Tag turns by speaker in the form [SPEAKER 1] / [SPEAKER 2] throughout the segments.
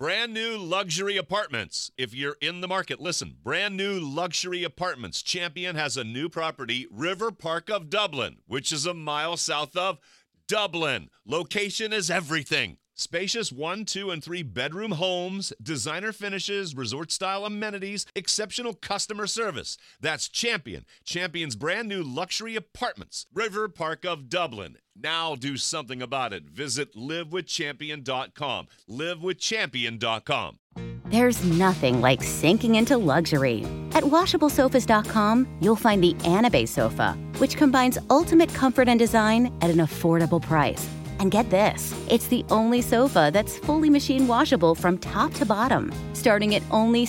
[SPEAKER 1] Brand new luxury apartments. If you're in the market, listen. Brand new luxury apartments. Champion has a new property, River Park of Dublin, which is a mile south of Dublin. Location is everything. Spacious 1, 2, and 3 bedroom homes, designer finishes, resort-style amenities, exceptional customer service. That's Champion. Champion's brand new luxury apartments, River Park of Dublin. Now do something about it. Visit livewithchampion.com. livewithchampion.com.
[SPEAKER 2] There's nothing like sinking into luxury. At WashableSofas.com, you'll find the Anabe sofa, which combines ultimate comfort and design at an affordable price. And get this, it's the only sofa that's fully machine washable from top to bottom, starting at only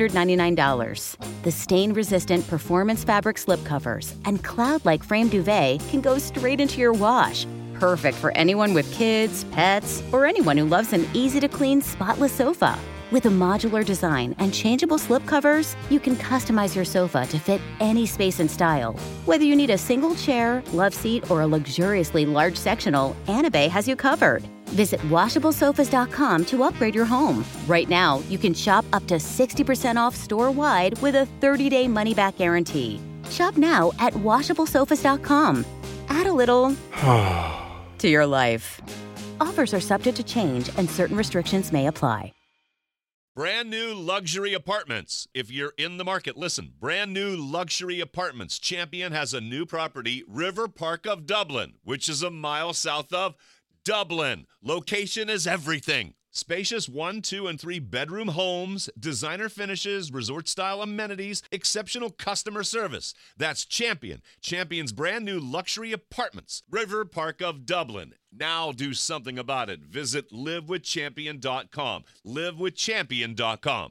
[SPEAKER 2] $699. The stain-resistant performance fabric slipcovers and cloud-like frame duvet can go straight into your wash. Perfect for anyone with kids, pets, or anyone who loves an easy-to-clean, spotless sofa. With a modular design and changeable slipcovers, you can customize your sofa to fit any space and style. Whether you need a single chair, love seat, or a luxuriously large sectional, Anabe has you covered. Visit WashableSofas.com to upgrade your home. Right now, you can shop up to 60% off store-wide with a 30-day money-back guarantee. Shop now at WashableSofas.com. Add a little to your life. Offers are subject to change and certain restrictions may apply.
[SPEAKER 1] Brand new luxury apartments. If you're in the market, listen. Brand new luxury apartments. Champion has a new property, River Park of Dublin, which is a mile south of Dublin. Location is everything. Spacious 1, 2, and 3 bedroom homes, designer finishes, resort-style amenities, exceptional customer service. That's Champion. Champion's brand new luxury apartments, River Park of Dublin. Now do something about it. Visit livewithchampion.com. livewithchampion.com.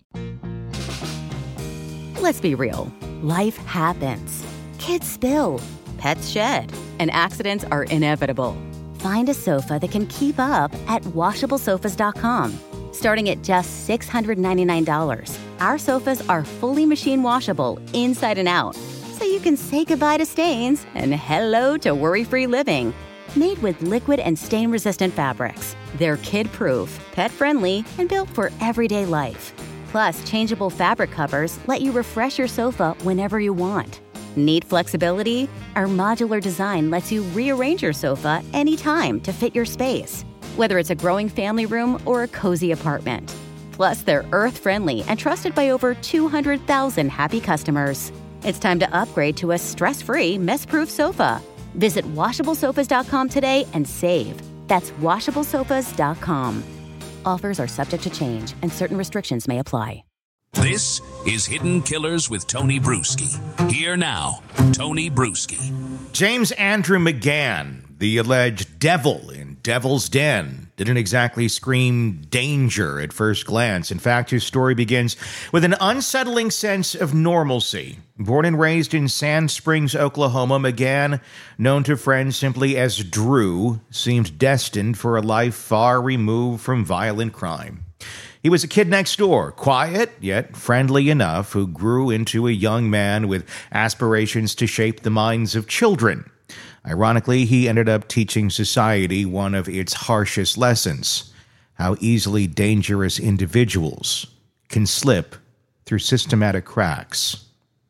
[SPEAKER 2] Let's be real. Life happens. Kids spill. Pets shed. And accidents are inevitable. Find a sofa that can keep up at WashableSofas.com. Starting at just $699, our sofas are fully machine washable inside and out, so you can say goodbye to stains and hello to worry-free living. Made with liquid and stain-resistant fabrics, they're kid-proof, pet-friendly, and built for everyday life. Plus, changeable fabric covers let you refresh your sofa whenever you want. Need flexibility? Our modular design lets you rearrange your sofa anytime to fit your space, whether it's a growing family room or a cozy apartment. Plus, they're earth-friendly and trusted by over 200,000 happy customers. It's time to upgrade to a stress-free, mess-proof sofa. Visit WashableSofas.com today and save. That's WashableSofas.com. Offers are subject to change and certain restrictions may apply.
[SPEAKER 3] This is Hidden Killers with Tony Bruschi. Here now, Tony Bruschi.
[SPEAKER 4] James Andrew McGann, the alleged devil in Devil's Den, didn't exactly scream danger at first glance. In fact, his story begins with an unsettling sense of normalcy. Born and raised in Sand Springs, Oklahoma, McGann, known to friends simply as Drew, seemed destined for a life far removed from violent crime. He was a kid next door, quiet yet friendly enough, who grew into a young man with aspirations to shape the minds of children. Ironically, he ended up teaching society one of its harshest lessons: how easily dangerous individuals can slip through systematic cracks.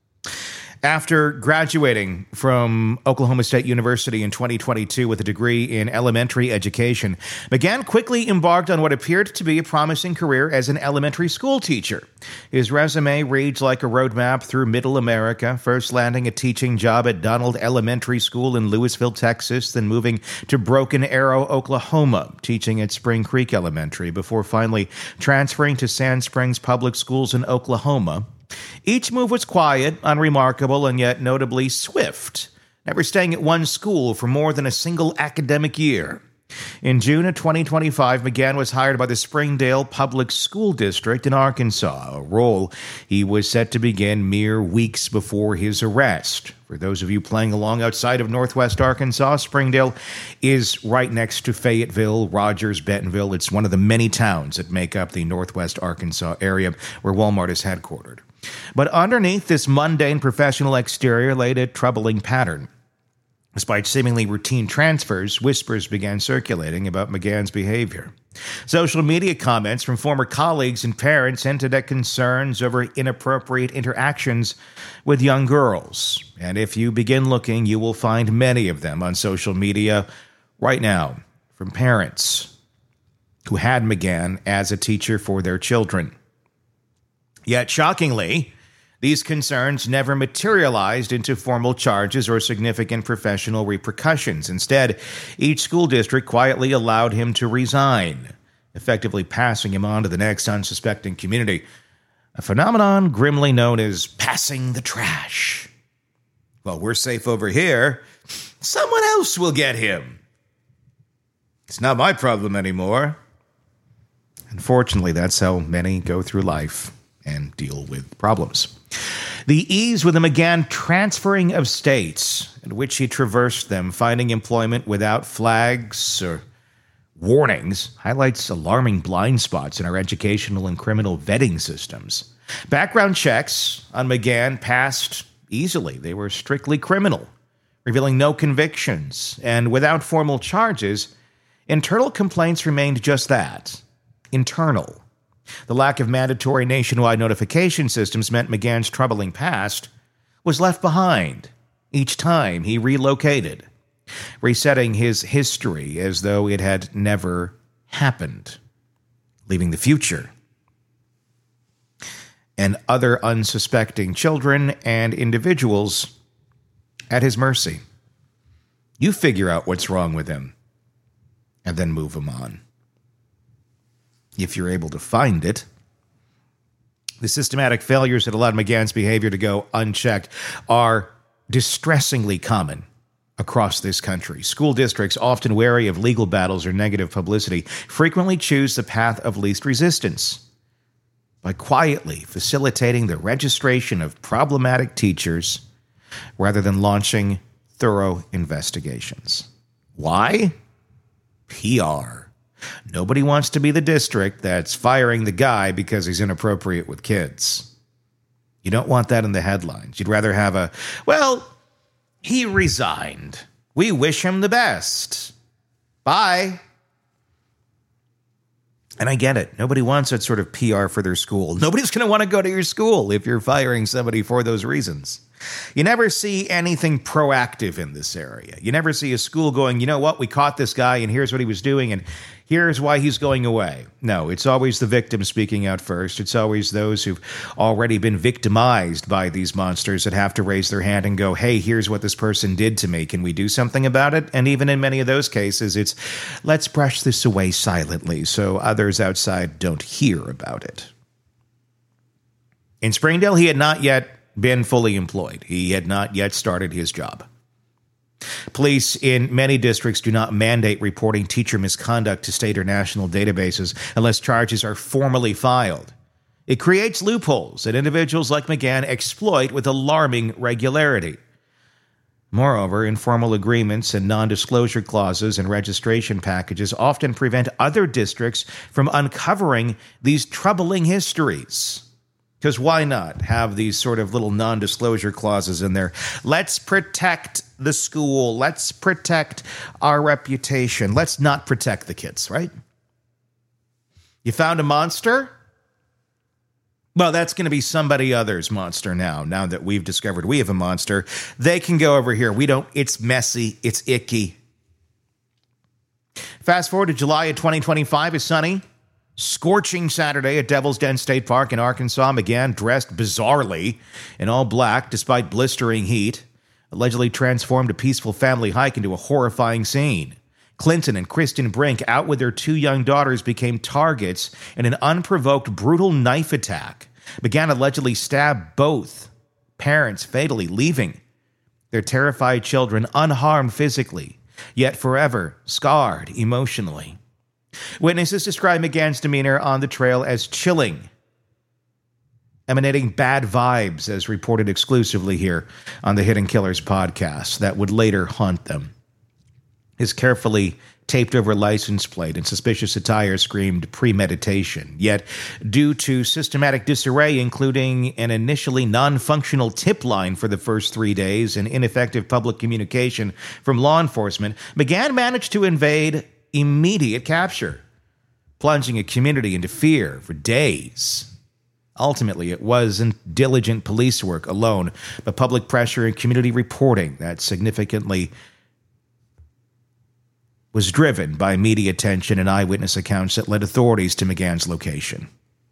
[SPEAKER 4] After graduating from Oklahoma State University in 2022 with a degree in elementary education, McGann quickly embarked on what appeared to be a promising career as an elementary school teacher. His resume reads like a roadmap through Middle America, first landing a teaching job at Donald Elementary School in Lewisville, Texas, then moving to Broken Arrow, Oklahoma, teaching at Spring Creek Elementary, before finally transferring to Sand Springs Public Schools in Oklahoma. Each move was quiet, unremarkable, and yet notably swift, never staying at one school for more than a single academic year. In June of 2025, McGann was hired by the Springdale Public School District in Arkansas, a role he was set to begin mere weeks before his arrest. For those of you playing along outside of Northwest Arkansas, Springdale is right next to Fayetteville, Rogers, Bentonville. It's one of the many towns that make up the Northwest Arkansas area where Walmart is headquartered. But underneath this mundane professional exterior laid a troubling pattern. Despite seemingly routine transfers, whispers began circulating about McGann's behavior. Social media comments from former colleagues and parents hinted at concerns over inappropriate interactions with young girls. And if you begin looking, you will find many of them on social media right now from parents who had McGann as a teacher for their children. Yet, shockingly, these concerns never materialized into formal charges or significant professional repercussions. Instead, each school district quietly allowed him to resign, effectively passing him on to the next unsuspecting community, a phenomenon grimly known as passing the trash. Well, we're safe over here. Someone else will get him. It's not my problem anymore. Unfortunately, that's how many go through life and deal with problems. The ease with the McGann transferring of states in which he traversed them, finding employment without flags or warnings, highlights alarming blind spots in our educational and criminal vetting systems. Background checks on McGann passed easily. They were strictly criminal, revealing no convictions. And without formal charges, internal complaints remained just that, internal. The lack of mandatory nationwide notification systems meant McGann's troubling past was left behind each time he relocated, resetting his history as though it had never happened, leaving the future and other unsuspecting children and individuals at his mercy. You figure out what's wrong with him and then move him on. If you're able to find it. The systematic failures that allowed McGann's behavior to go unchecked are distressingly common across this country. School districts, often wary of legal battles or negative publicity, frequently choose the path of least resistance by quietly facilitating the registration of problematic teachers rather than launching thorough investigations. Why? PR. Nobody wants to be the district that's firing the guy because he's inappropriate with kids. You don't want that in the headlines. You'd rather have he resigned. We wish him the best. Bye. And I get it. Nobody wants that sort of PR for their school. Nobody's going to want to go to your school if you're firing somebody for those reasons. You never see anything proactive in this area. You never see a school going, you know what, we caught this guy and here's what he was doing and here's why he's going away. No, it's always the victim speaking out first. It's always those who've already been victimized by these monsters that have to raise their hand and go, hey, here's what this person did to me. Can we do something about it? And even in many of those cases, it's let's brush this away silently so others outside don't hear about it. In Springdale, he had not yet been fully employed. He had not yet started his job. Police in many districts do not mandate reporting teacher misconduct to state or national databases unless charges are formally filed. It creates loopholes that individuals like McGann exploit with alarming regularity. Moreover, informal agreements and non-disclosure clauses and registration packages often prevent other districts from uncovering these troubling histories. Because why not have these sort of little non-disclosure clauses in there? Let's protect the school. Let's protect our reputation. Let's not protect the kids, right? You found a monster? Well, that's going to be somebody other's monster now that we've discovered we have a monster. They can go over here. We don't. It's messy. It's icky. Fast forward to July of 2025 is sunny. Scorching Saturday at Devil's Den State Park in Arkansas. McGann dressed bizarrely in all black despite blistering heat, allegedly transformed a peaceful family hike into a horrifying scene. Clinton and Kristen Brink, out with their two young daughters, became targets in an unprovoked, brutal knife attack. McGann allegedly stabbed both parents fatally, leaving their terrified children unharmed physically, yet forever scarred emotionally. Witnesses describe McGann's demeanor on the trail as chilling, emanating bad vibes, as reported exclusively here on the Hidden Killers podcast, that would later haunt them. His carefully taped over license plate and suspicious attire screamed premeditation. Yet, due to systematic disarray, including an initially non-functional tip line for the first 3 days and ineffective public communication from law enforcement, McGahn managed to evade immediate capture, plunging a community into fear for days. Ultimately, it wasn't diligent police work alone, but public pressure and community reporting that significantly was driven by media attention and eyewitness accounts that led authorities to McGahn's location.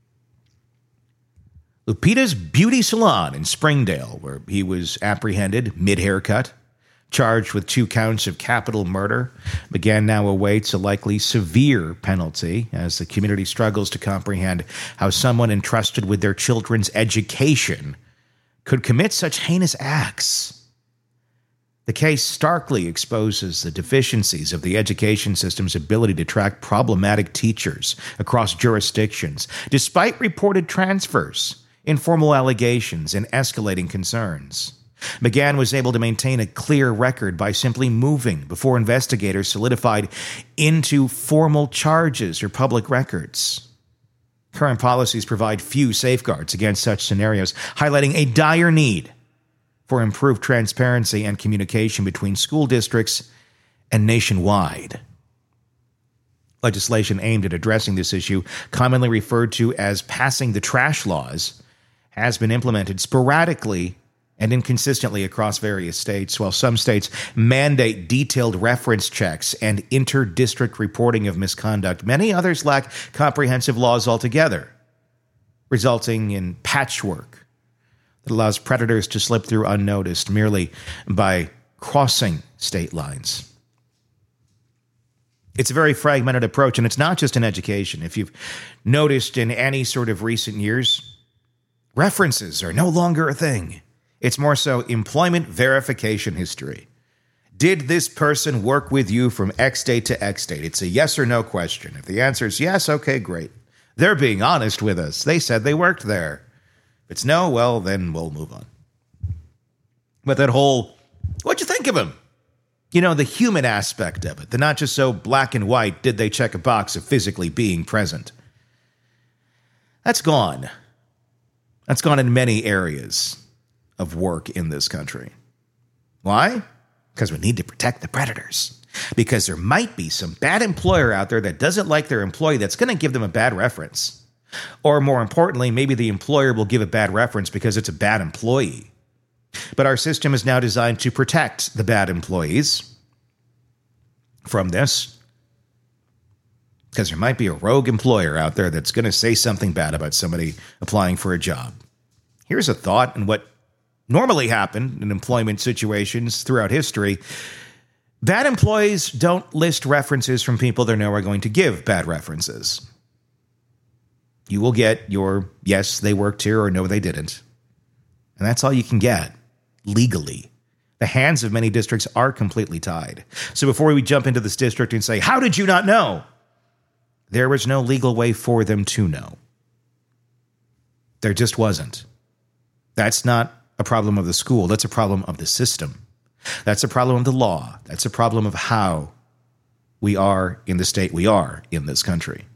[SPEAKER 4] Lupita's Beauty Salon in Springdale, where he was apprehended mid-haircut, charged with 2 counts of capital murder. McGahn now awaits a likely severe penalty as the community struggles to comprehend how someone entrusted with their children's education could commit such heinous acts. The case starkly exposes the deficiencies of the education system's ability to track problematic teachers across jurisdictions, despite reported transfers, informal allegations, and escalating concerns. McGahn was able to maintain a clear record by simply moving before investigators solidified into formal charges or public records. Current policies provide few safeguards against such scenarios, highlighting a dire need for improved transparency and communication between school districts and nationwide. Legislation aimed at addressing this issue, commonly referred to as passing the trash laws, has been implemented sporadically and inconsistently across various states. While some states mandate detailed reference checks and inter-district reporting of misconduct, many others lack comprehensive laws altogether, resulting in patchwork that allows predators to slip through unnoticed merely by crossing state lines. It's a very fragmented approach, and it's not just in education. If you've noticed in any sort of recent years, references are no longer a thing. It's more so employment verification history. Did this person work with you from X date to X date? It's a yes or no question. If the answer is yes, okay, great. They're being honest with us. They said they worked there. If it's no, well, then we'll move on. But that whole, what'd you think of him? You know, the human aspect of it. The not just so black and white, did they check a box of physically being present? That's gone. That's gone in many areas of work in this country. Why? Because we need to protect the predators. Because there might be some bad employer out there that doesn't like their employee that's going to give them a bad reference. Or more importantly, maybe the employer will give a bad reference because it's a bad employee. But our system is now designed to protect the bad employees from this. Because there might be a rogue employer out there that's going to say something bad about somebody applying for a job. Here's a thought, and what normally happened in employment situations throughout history. Bad employees don't list references from people they know are going to give bad references. You will get your, yes, they worked here, or no, they didn't. And that's all you can get, legally. The hands of many districts are completely tied. So before we jump into this district and say, how did you not know? There was no legal way for them to know. There just wasn't. That's not a problem of the school. That's a problem of the system. That's a problem of the law. That's a problem of how we are in the state we are in this country.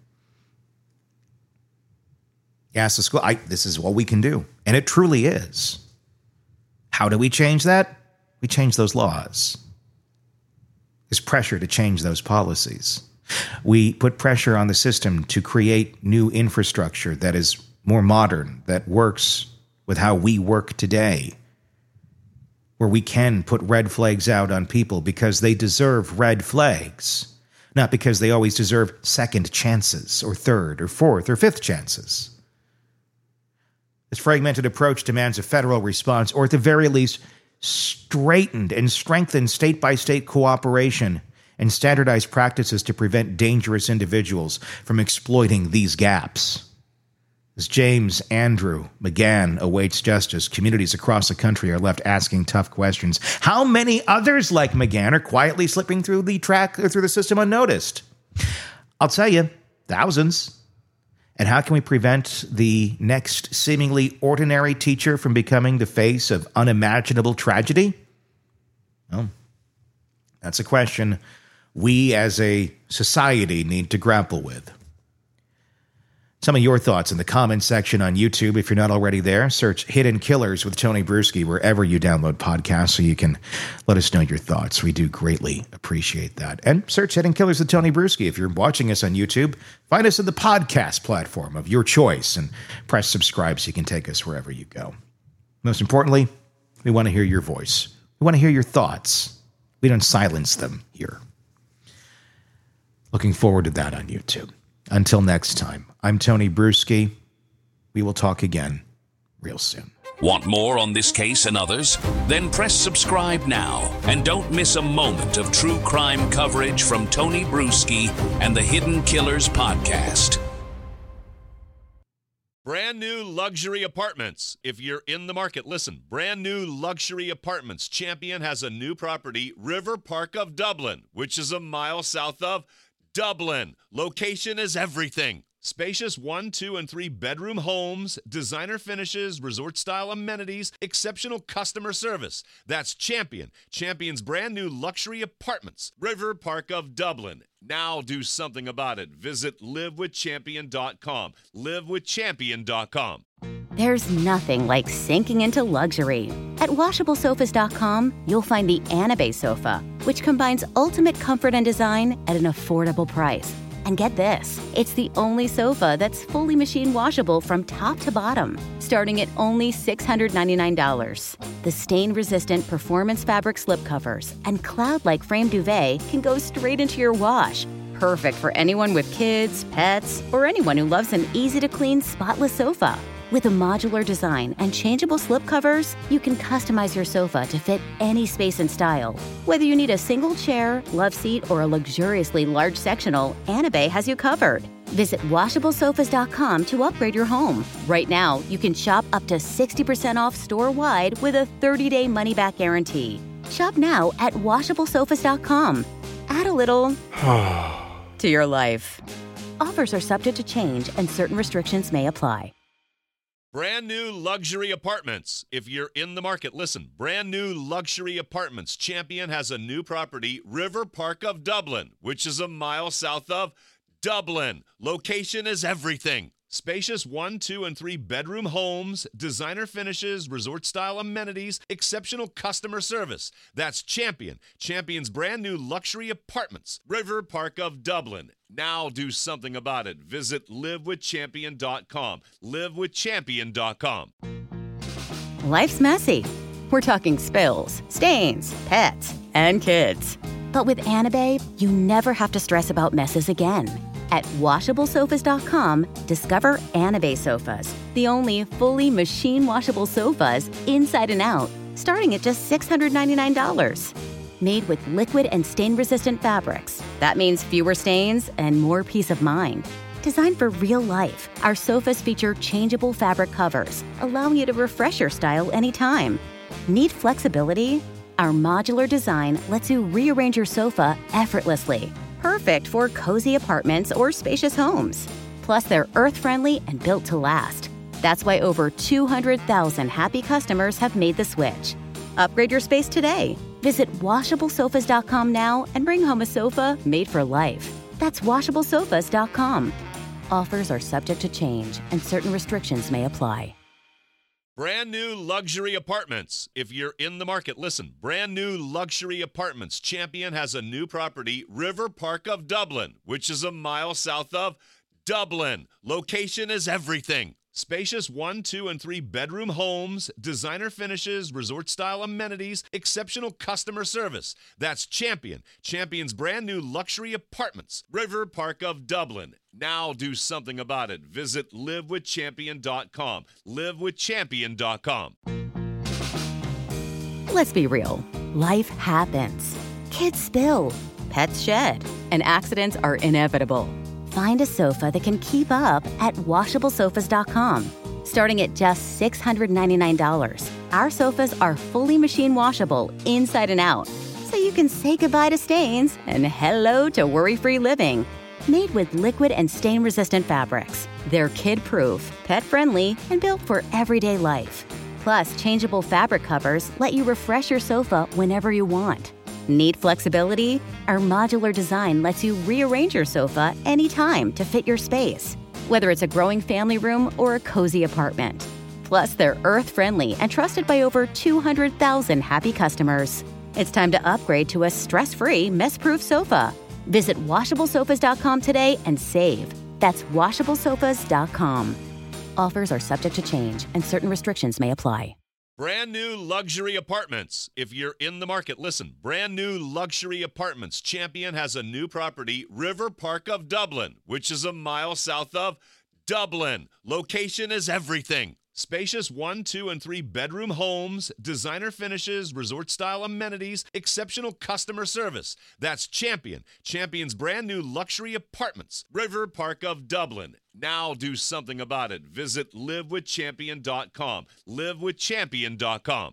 [SPEAKER 4] Ask the school, this is what we can do. And it truly is. How do we change that? We change those laws. There's pressure to change those policies. We put pressure on the system to create new infrastructure that is more modern, that works with how we work today, where we can put red flags out on people because they deserve red flags, not because they always deserve second chances or third or fourth or fifth chances. This fragmented approach demands a federal response, or at the very least, straightened and strengthened state-by-state cooperation and standardized practices to prevent dangerous individuals from exploiting these gaps. As James Andrew McGahn awaits justice, communities across the country are left asking tough questions. How many others like McGahn are quietly slipping through the system unnoticed? I'll tell you, thousands. And how can we prevent the next seemingly ordinary teacher from becoming the face of unimaginable tragedy? Well, that's a question we as a society need to grapple with. Some of your thoughts in the comments section on YouTube. If you're not already there, search Hidden Killers with Tony Bruschi wherever you download podcasts so you can let us know your thoughts. We do greatly appreciate that. And search Hidden Killers with Tony Bruschi. If you're watching us on YouTube, find us in the podcast platform of your choice and press subscribe so you can take us wherever you go. Most importantly, we want to hear your voice. We want to hear your thoughts. We don't silence them here. Looking forward to that on YouTube. Until next time, I'm Tony Bruschi. We will talk again real soon.
[SPEAKER 3] Want more on this case and others? Then press subscribe now and don't miss a moment of true crime coverage from Tony Bruschi and the Hidden Killers podcast.
[SPEAKER 1] Brand new luxury apartments. If you're in the market, listen. Brand new luxury apartments. Champion has a new property, River Park of Dublin, which is a mile south of Dublin. Location is everything. Spacious 1, 2, and 3 bedroom homes, designer finishes, resort-style amenities, exceptional customer service. That's Champion. Champion's brand new luxury apartments. River Park of Dublin. Now do something about it. Visit livewithchampion.com. Livewithchampion.com.
[SPEAKER 2] There's nothing like sinking into luxury. At WashableSofas.com, you'll find the Anabay sofa, which combines ultimate comfort and design at an affordable price. And get this, it's the only sofa that's fully machine washable from top to bottom, starting at only $699. The stain-resistant performance fabric slipcovers and cloud-like frame duvet can go straight into your wash. Perfect for anyone with kids, pets, or anyone who loves an easy-to-clean, spotless sofa. With a modular design and changeable slipcovers, you can customize your sofa to fit any space and style. Whether you need a single chair, love seat, or a luxuriously large sectional, Anabay has you covered. Visit WashableSofas.com to upgrade your home. Right now, you can shop up to 60% off store-wide with a 30-day money-back guarantee. Shop now at WashableSofas.com. Add a little to your life. Offers are subject to change and certain restrictions may apply.
[SPEAKER 1] Brand new luxury apartments. If you're in the market, listen. Brand new luxury apartments. Champion has a new property, River Park of Dublin, which is a mile south of Dublin. Location is everything. Spacious 1, 2, and 3 bedroom homes, designer finishes, resort-style amenities, exceptional customer service. That's Champion. Champion's brand new luxury apartments. River Park of Dublin. Now do something about it. Visit livewithchampion.com. Livewithchampion.com.
[SPEAKER 2] Life's messy. We're talking spills, stains, pets, and kids. But with Anabay, you never have to stress about messes again. At WashableSofas.com, discover Anabay sofas, the only fully machine-washable sofas inside and out, starting at just $699. Made with liquid and stain-resistant fabrics. That means fewer stains and more peace of mind. Designed for real life, our sofas feature changeable fabric covers, allowing you to refresh your style anytime. Need flexibility? Our modular design lets you rearrange your sofa effortlessly. Perfect for cozy apartments or spacious homes. Plus, they're earth-friendly and built to last. That's why over 200,000 happy customers have made the switch. Upgrade your space today. Visit WashableSofas.com now and bring home a sofa made for life. That's WashableSofas.com. Offers are subject to change and certain restrictions may apply.
[SPEAKER 1] Brand new luxury apartments. If you're in the market, listen. Brand new luxury apartments. Champion has a new property, River Park of Dublin, which is a mile south of Dublin. Location is everything. Spacious 1, 2, and 3 bedroom homes, designer finishes, resort-style amenities, exceptional customer service. That's Champion. Champion's brand new luxury apartments. River Park of Dublin. Now do something about it. Visit livewithchampion.com. Livewithchampion.com.
[SPEAKER 2] Let's be real. Life happens. Kids spill. Pets shed. And accidents are inevitable. Find a sofa that can keep up at WashableSofas.com. Starting at just $699, our sofas are fully machine washable inside and out, so you can say goodbye to stains and hello to worry-free living. Made with liquid and stain-resistant fabrics, they're kid-proof, pet-friendly, and built for everyday life. Plus, changeable fabric covers let you refresh your sofa whenever you want. Need flexibility? Our modular design lets you rearrange your sofa anytime to fit your space, whether it's a growing family room or a cozy apartment. Plus, they're earth-friendly and trusted by over 200,000 happy customers. It's time to upgrade to a stress-free, mess-proof sofa. Visit WashableSofas.com today and save. That's WashableSofas.com. Offers are subject to change and certain restrictions may apply.
[SPEAKER 1] Brand new luxury apartments. If you're in the market, listen. Brand new luxury apartments. Champion has a new property, River Park of Dublin, which is a mile south of Dublin. Location is everything. Spacious 1, 2, and 3 bedroom homes, designer finishes, resort-style amenities, exceptional customer service. That's Champion. Champion's brand new luxury apartments, River Park of Dublin. Now do something about it. Visit livewithchampion.com. livewithchampion.com.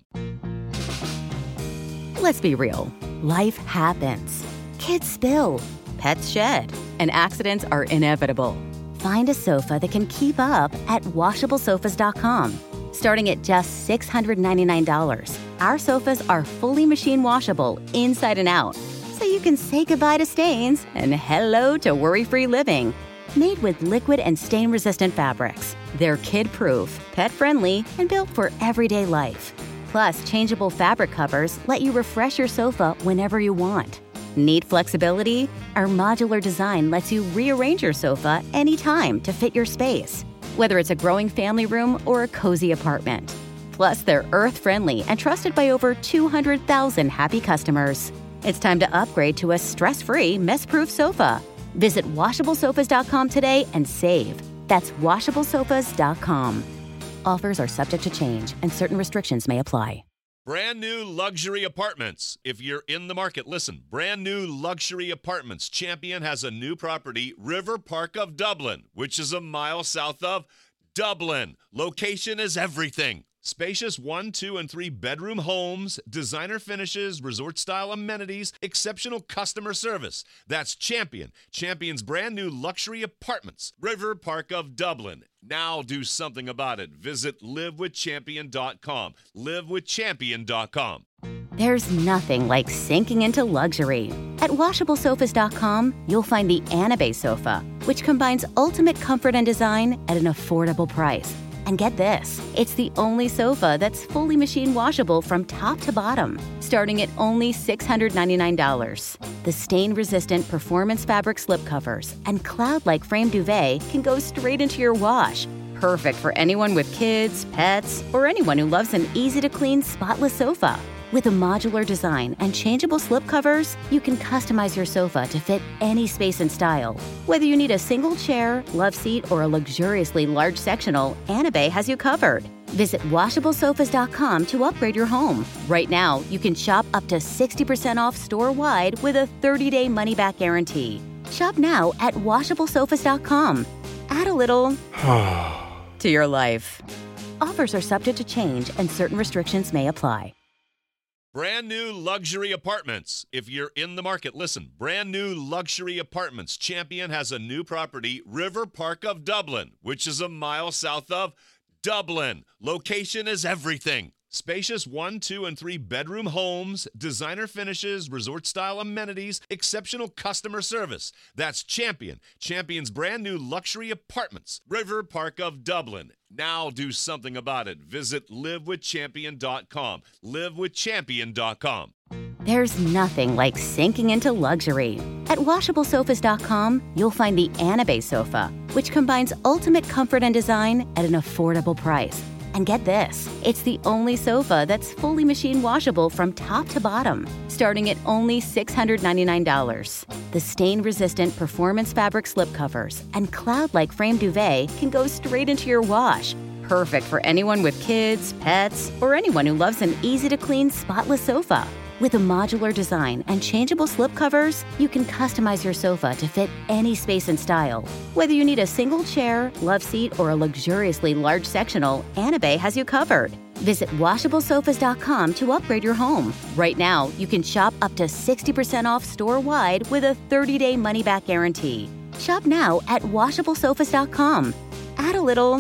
[SPEAKER 2] Let's be real. Life happens. Kids spill. Pets shed. And accidents are inevitable. Find a sofa that can keep up at WashableSofas.com. Starting at just $699, our sofas are fully machine washable inside and out, so you can say goodbye to stains and hello to worry-free living. Made with liquid and stain-resistant fabrics, they're kid-proof, pet-friendly, and built for everyday life. Plus, changeable fabric covers let you refresh your sofa whenever you want. Need flexibility? Our modular design lets you rearrange your sofa anytime to fit your space, whether it's a growing family room or a cozy apartment. Plus, they're earth-friendly and trusted by over 200,000 happy customers. It's time to upgrade to a stress-free, mess-proof sofa. Visit WashableSofas.com today and save. That's WashableSofas.com. Offers are subject to change and certain restrictions may apply.
[SPEAKER 1] Brand new luxury apartments. If you're in the market, listen. Brand new luxury apartments. Champion has a new property, River Park of Dublin, which is a mile south of Dublin. Location is everything. Spacious 1, 2, and 3 bedroom homes, designer finishes, resort-style amenities, exceptional customer service. That's Champion. Champion's brand new luxury apartments, River Park of Dublin. Now do something about it. Visit livewithchampion.com. livewithchampion.com.
[SPEAKER 2] There's nothing like sinking into luxury. At WashableSofas.com, you'll find the Anabe sofa, which combines ultimate comfort and design at an affordable price. And get this, it's the only sofa that's fully machine washable from top to bottom, starting at only $699. The stain-resistant performance fabric slipcovers and cloud-like frame duvet can go straight into your wash. Perfect for anyone with kids, pets, or anyone who loves an easy-to-clean, spotless sofa. With a modular design and changeable slipcovers, you can customize your sofa to fit any space and style. Whether you need a single chair, love seat, or a luxuriously large sectional, Anabe has you covered. Visit WashableSofas.com to upgrade your home. Right now, you can shop up to 60% off store-wide with a 30-day money-back guarantee. Shop now at WashableSofas.com. Add a little to your life. Offers are subject to change and certain restrictions may apply.
[SPEAKER 1] Brand new luxury apartments. If you're in the market, listen. Brand new luxury apartments. Champion has a new property, River Park of Dublin, which is a mile south of Dublin. Location is everything. Spacious 1, 2, and 3 bedroom homes, designer finishes, resort-style amenities, exceptional customer service. That's Champion. Champion's brand new luxury apartments, River Park of Dublin. Now do something about it. Visit livewithchampion.com. livewithchampion.com.
[SPEAKER 2] There's nothing like sinking into luxury. At WashableSofas.com, you'll find the Anabe sofa, which combines ultimate comfort and design at an affordable price. And get this, it's the only sofa that's fully machine washable from top to bottom, starting at only $699. The stain-resistant performance fabric slipcovers and cloud-like frame duvet can go straight into your wash. Perfect for anyone with kids, pets, or anyone who loves an easy-to-clean, spotless sofa. With a modular design and changeable slipcovers, you can customize your sofa to fit any space and style. Whether you need a single chair, love seat, or a luxuriously large sectional, Anabe has you covered. Visit WashableSofas.com to upgrade your home. Right now, you can shop up to 60% off store-wide with a 30-day money-back guarantee. Shop now at WashableSofas.com. Add a little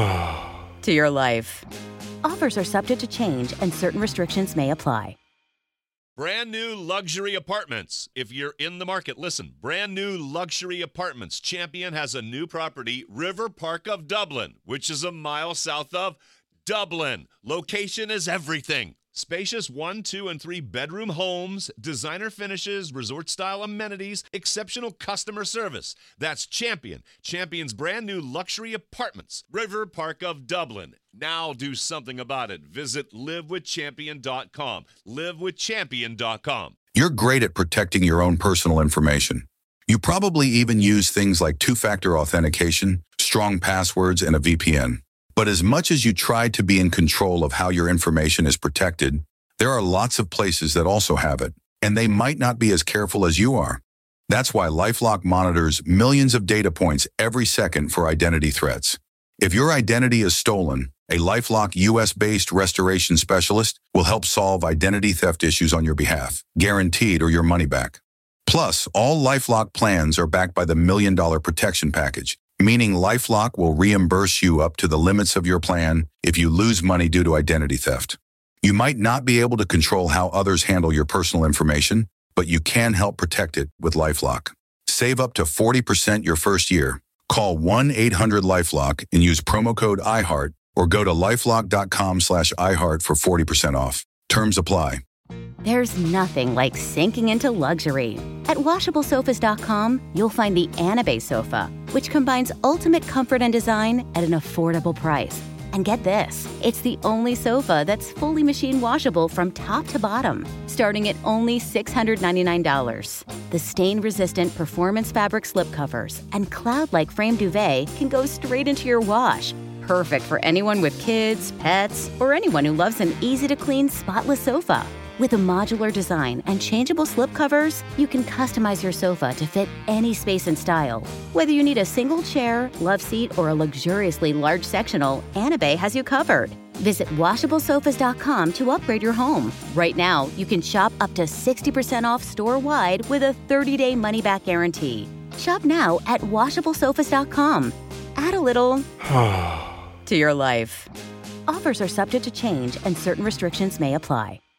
[SPEAKER 2] to your life. Offers are subject to change and certain restrictions may apply.
[SPEAKER 1] Brand new luxury apartments. If you're in the market, listen. Brand new luxury apartments. Champion has a new property, River Park of Dublin, which is a mile south of Dublin. Location is everything. Spacious 1, 2, and 3 bedroom homes, designer finishes, resort-style amenities, exceptional customer service. That's Champion. Champion's brand new luxury apartments, River Park of Dublin. Now do something about it. Visit livewithchampion.com. Livewithchampion.com.
[SPEAKER 5] You're great at protecting your own personal information. You probably even use things like two-factor authentication, strong passwords, and a VPN. But as much as you try to be in control of how your information is protected, there are lots of places that also have it, and they might not be as careful as you are. That's why LifeLock monitors millions of data points every second for identity threats. If your identity is stolen, a LifeLock US-based restoration specialist will help solve identity theft issues on your behalf, guaranteed or your money back. Plus, all LifeLock plans are backed by the $1 Million Protection Package, meaning LifeLock will reimburse you up to the limits of your plan if you lose money due to identity theft. You might not be able to control how others handle your personal information, but you can help protect it with LifeLock. Save up to 40% your first year. Call 1-800-LifeLock and use promo code IHEART or go to lifelock.com/iHeart for 40% off. Terms apply.
[SPEAKER 2] There's nothing like sinking into luxury. At WashableSofas.com, you'll find the Anabe sofa, which combines ultimate comfort and design at an affordable price. And get this, it's the only sofa that's fully machine washable from top to bottom, starting at only $699. The stain-resistant performance fabric slipcovers and cloud-like frame duvet can go straight into your wash. Perfect for anyone with kids, pets, or anyone who loves an easy-to-clean, spotless sofa. With a modular design and changeable slipcovers, you can customize your sofa to fit any space and style. Whether you need a single chair, love seat, or a luxuriously large sectional, Anabe has you covered. Visit WashableSofas.com to upgrade your home. Right now, you can shop up to 60% off store-wide with a 30-day money-back guarantee. Shop now at WashableSofas.com. Add a little to your life. Offers are subject to change and certain restrictions may apply.